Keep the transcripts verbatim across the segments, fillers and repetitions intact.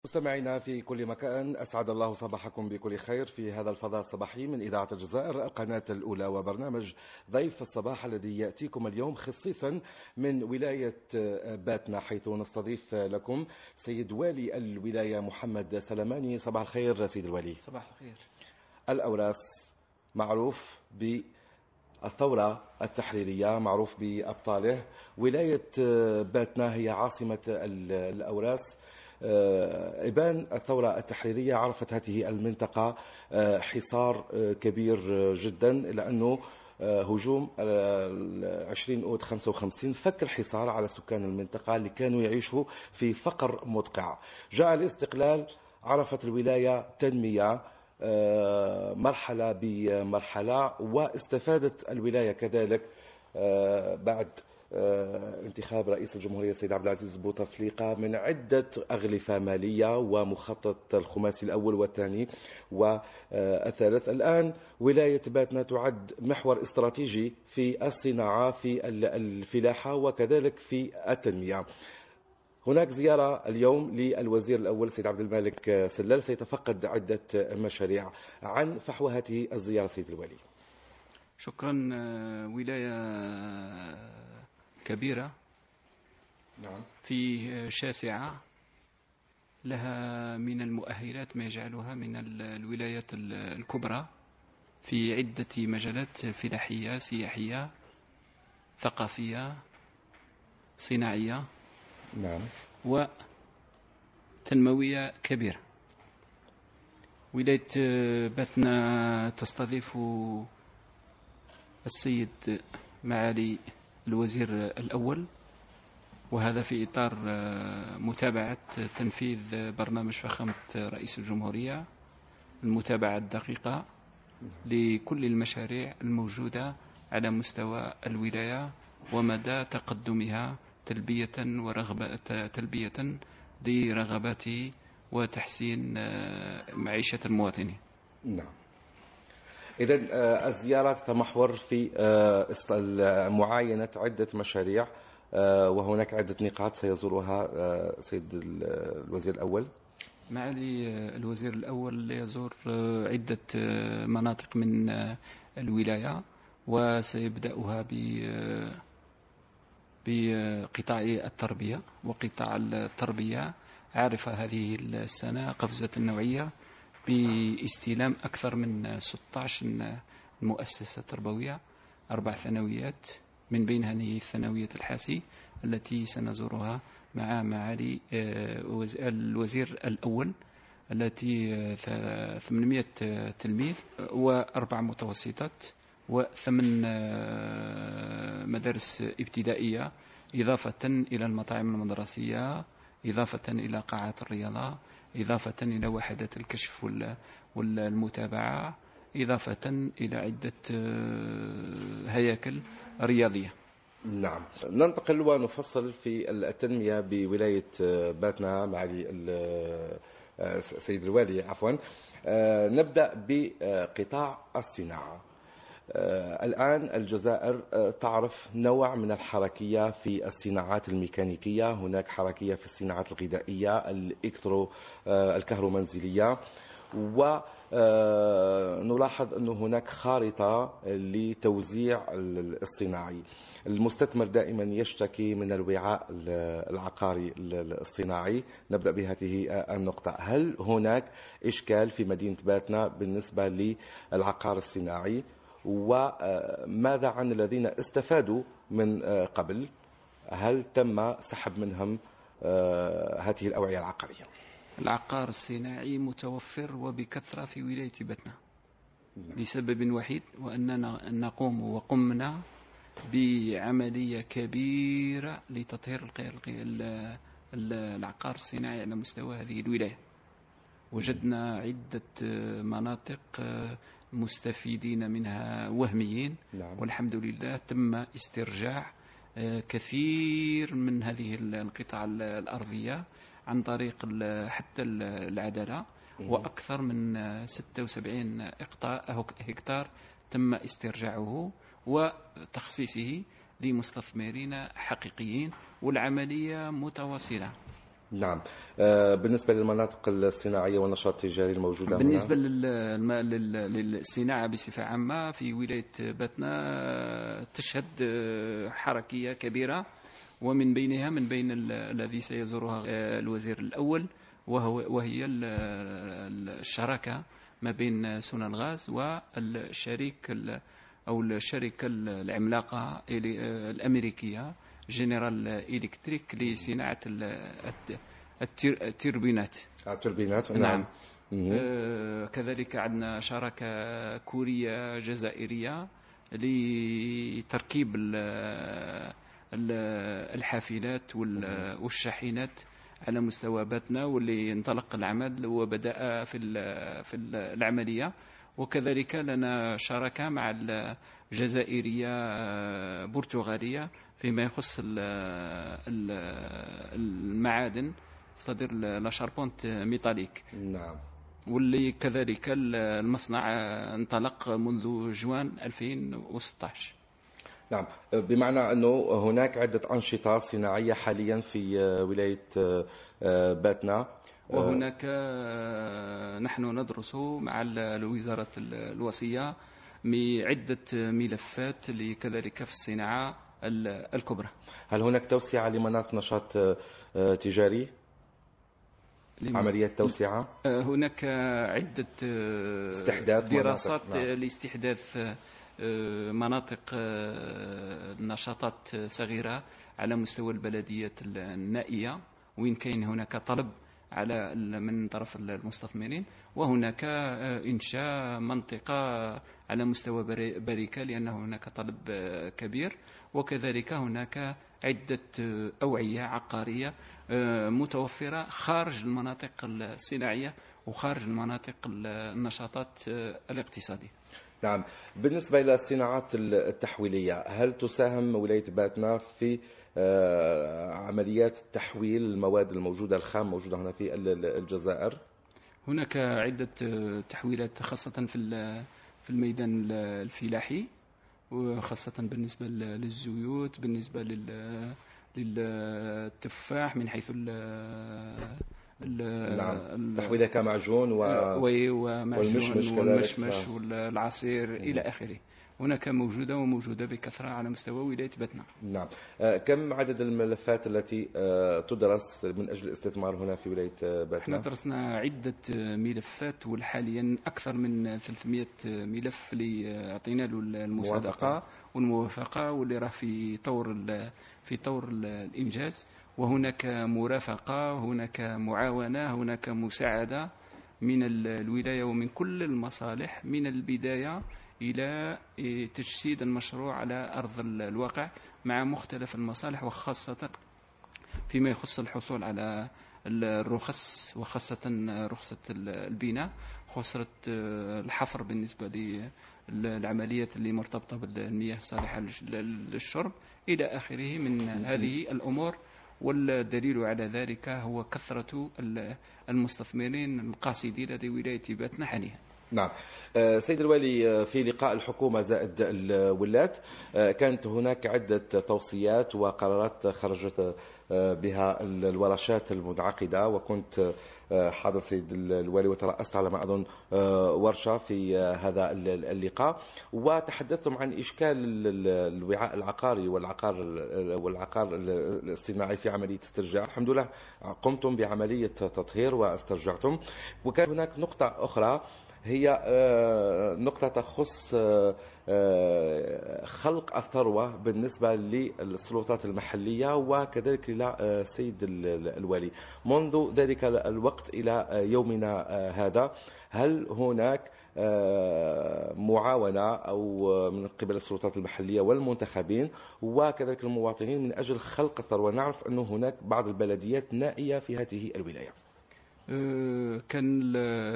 مستمعينا في كل مكان، أسعد الله صباحكم بكل خير في هذا الفضاء الصباحي من إذاعة الجزائر القناة الأولى، وبرنامج ضيف الصباح الذي يأتيكم اليوم خصيصا من ولاية باتنا، حيث نستضيف لكم سيد والي الولاية محمد سلماني. صباح الخير سيد الوالي. صباح الخير. الأوراس معروف بالثورة التحريرية، معروف بأبطاله. ولاية باتنا هي عاصمة الأوراس. إبان الثورة التحريرية عرفت هذه المنطقة حصار كبير جدا، لأنه هجوم عشرين أوت خمسة وخمسين فك الحصار على سكان المنطقة اللي كانوا يعيشوا في فقر مدقع. جاء الاستقلال، عرفت الولاية تنمية مرحلة بمرحلة، واستفادت الولاية كذلك بعد انتخاب رئيس الجمهورية السيد عبد العزيز بوتفليقة من عدة أغلفة مالية ومخطط الخماسي الأول والثاني والثالث. الآن ولاية باتنا تعد محور استراتيجي في الصناعة، في الفلاحة، وكذلك في التنمية. هناك زيارة اليوم للوزير الأول سيد عبد المالك سلال، سيتفقد عدة مشاريع. عن فحوى هذه الزيارة سيد الوالي. شكرا. ولاية كبيرة، نعم، في شاسعة، لها من المؤهلات ما يجعلها من الولايات الكبرى في عدة مجالات فلاحية، سياحية، ثقافية، صناعية، نعم، وتنموية كبيرة. ولاية باتنا تستضيف السيد معالي الوزير الأول، وهذا في إطار متابعة تنفيذ برنامج فخامة رئيس الجمهورية، المتابعة الدقيقة لكل المشاريع الموجودة على مستوى الولاية ومدى تقدمها، تلبية ورغبة تلبية لرغبات وتحسين معيشة المواطنين. نعم. إذن الزيارة تتمحور في معاينة عدة مشاريع، وهناك عدة نقاط سيزورها سيد الوزير الأول. معالي الوزير الأول يزور عدة مناطق من الولاية، وسيبدأها بقطاع التربية. وقطاع التربية عارف هذه السنة قفزة النوعية باستلام أكثر من ستة عشر مؤسسة تربوية، أربع ثانويات، من بينها الثانوية الحاسي التي سنزورها مع معالي الوزير الأول، التي ثمانمائة تلميذ وأربع متوسطات وثمان مدارس ابتدائية، إضافة إلى المطاعم المدرسية، إضافة إلى قاعات الرياضة، إضافة إلى وحدات الكشف والمتابعة، إضافة إلى عدة هياكل رياضية. نعم، ننتقل ونفصل في التنمية بولاية باتنا معالي السيد الوالي. عفوا، نبدأ بقطاع الصناعة. الآن الجزائر تعرف نوع من الحركية في الصناعات الميكانيكية، هناك حركية في الصناعات الغذائية، الإلكترو الكهرومنزلية، ونلاحظ أن هناك خارطة لتوزيع الصناعي. المستثمر دائما يشتكي من الوعاء العقاري الصناعي. نبدأ بهذه النقطة. هل هناك إشكال في مدينة باتنا بالنسبة للعقار الصناعي؟ وماذا عن الذين استفادوا من قبل؟ هل تم سحب منهم هذه الأوعية العقارية؟ العقار الصناعي متوفر وبكثرة في ولاية باتنا لسبب وحيد، وأننا نقوم وقمنا بعملية كبيرة لتطهير العقار الصناعي على مستوى هذه الولاية. وجدنا عدة مناطق مستفيدين منها وهميين. نعم. والحمد لله تم استرجاع كثير من هذه القطع الأرضية عن طريق حتى العدالة، وأكثر من ستة وسبعين هكتار تم استرجاعه وتخصيصه لمستثمرين حقيقيين، والعملية متواصلة. نعم. بالنسبة للمناطق الصناعية والنشاط التجاري الموجودة بالنسبة هنا؟ للصناعة بصفة عامة في ولاية باتنا تشهد حركية كبيرة، ومن بينها من بين الذي سيزورها الوزير الأول وهي الشراكة ما بين سونالغاز والشريك أو الشركة العملاقة الأمريكية جنرال إلكتريك لصناعة التوربينات. التوربينات نعم. آه كذلك عندنا شراكة كورية جزائرية لتركيب الحافلات والشاحنات على مستوى باتنا، واللي انطلق العمل وبدأ في في العملية. وكذلك لنا شراكة مع الجزائرية برتغالية فيما يخص المعادن، صدر لا شاربونت ميتاليك. نعم. واللي كذلك المصنع انطلق منذ جوان ألفين وستة عشر. نعم. بمعنى أنه هناك عدة أنشطة صناعية حاليا في ولاية باتنا، وهناك نحن ندرس مع الوزارة الوصية عدة ملفات كذلك في الصناعة الكبرى. هل هناك توسعة لمناطق نشاط تجاري؟ عملية توسعة؟ هناك عدة استحداث دراسات نعم. لاستحداث مناطق نشاطات صغيرة على مستوى البلديات النائية، وإن كان هناك طلب على من طرف المستثمرين، وهناك إنشاء منطقة على مستوى بريكة لأن هناك طلب كبير، وكذلك هناك عدة أوعية عقارية متوفرة خارج المناطق الصناعية وخارج المناطق النشاطات الاقتصادية. نعم. بالنسبة إلى الصناعات التحويلية، هل تساهم ولاية باتنا في عمليات تحويل المواد الموجودة الخام موجودة هنا في الجزائر؟ هناك عدة تحويلات خاصة في في الميدان الفلاحي، وخاصة بالنسبة للزيوت، بالنسبة للتفاح من حيث نعم. تحويلها كمعجون و... والمشمش والمشمش والعصير إلى آخره. هناك موجودة وموجودة بكثرة على مستوى ولاية باتنا. نعم. كم عدد الملفات التي تدرس من أجل الاستثمار هنا في ولاية باتنا؟ احنا درسنا عدة ملفات، وحاليا أكثر من ثلاثمئة ملف اللي أعطينا له المصادقة والموافقة، واللي راه في طور في طور الإنجاز. وهناك مرافقة، هناك معاونة، هناك مساعدة من الولاية ومن كل المصالح من البداية إلى تجسيد المشروع على أرض الواقع مع مختلف المصالح، وخاصة فيما يخص الحصول على الرخص، وخاصة رخصة البناء، خسرة الحفر بالنسبة للعمليات اللي مرتبطة بالمياه الصالحة للشرب إلى آخره من هذه الأمور. والدليل على ذلك هو كثرة المستثمرين القاصدين لدى ولاية باتنا حاليا. نعم. سيد الوالي، في لقاء الحكومة زائد الولاة كانت هناك عدة توصيات وقرارات خرجت بها الورشات المنعقدة، وكنت حاضر سيد الوالي وترأست على ما أظن ورشة في هذا اللقاء، وتحدثتم عن إشكال الوعاء العقاري والعقار والعقار الصناعي في عملية استرجاع. الحمد لله قمتم بعملية تطهير واسترجعتم. وكان هناك نقطة أخرى هي نقطة تخص خلق الثروة بالنسبة للسلطات المحلية وكذلك للسيد الوالي. منذ ذلك الوقت إلى يومنا هذا، هل هناك معاونة أو من قبل السلطات المحلية والمنتخبين وكذلك المواطنين من أجل خلق الثروة؟ نعرف أن هناك بعض البلديات نائية في هذه الولاية. كان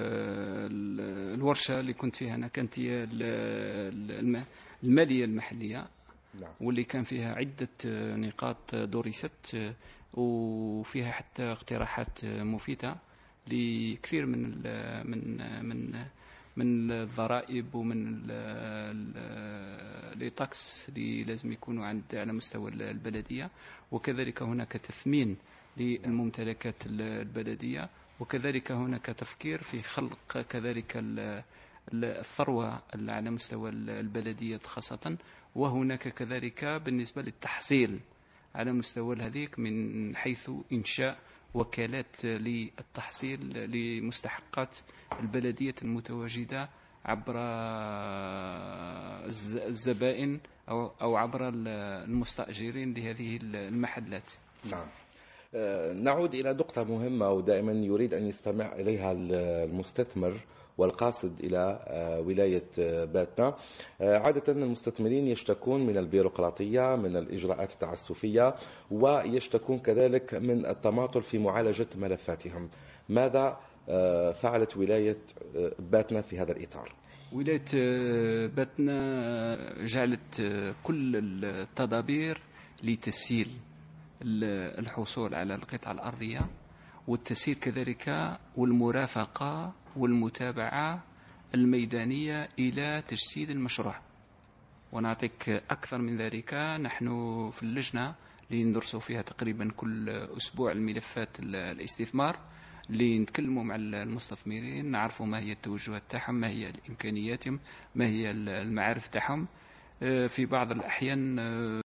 الورشة اللي كنت فيها أنا كانت هي المالية المحلية. نعم. واللي كان فيها عدة نقاط درست، وفيها حتى اقتراحات مفيدة لكثير من من من من الضرائب ومن لي تاكس اللي لازم يكونوا عند على مستوى البلدية. وكذلك هناك تثمين للممتلكات البلدية. وكذلك هناك تفكير في خلق كذلك الثروة على مستوى البلدية خاصة، وهناك كذلك بالنسبة للتحصيل على مستوى هذيك من حيث إنشاء وكالات للتحصيل لمستحقات البلدية المتواجدة عبر الزبائن أو عبر المستأجرين لهذه المحلات. نعم. نعود إلى نقطة مهمة ودائما يريد أن يستمع إليها المستثمر والقاصد إلى ولاية باتنا. عادة المستثمرين يشتكون من البيروقراطية، من الإجراءات التعسفية، ويشتكون كذلك من التماطل في معالجة ملفاتهم. ماذا فعلت ولاية باتنا في هذا الإطار؟ ولاية باتنا جعلت كل التدابير لتسهيل الحصول على القطع الأرضية، والتسهيل كذلك والمرافقة والمتابعة الميدانية إلى تجسيد المشروع. ونعطيك أكثر من ذلك، نحن في اللجنة اللي ندرسوا فيها تقريبا كل أسبوع الملفات الاستثمار، اللي نتكلموا مع المستثمرين، نعرفوا ما هي التوجهات تاعهم، ما هي الإمكانياتهم، ما هي المعارف تاعهم. في بعض الأحيان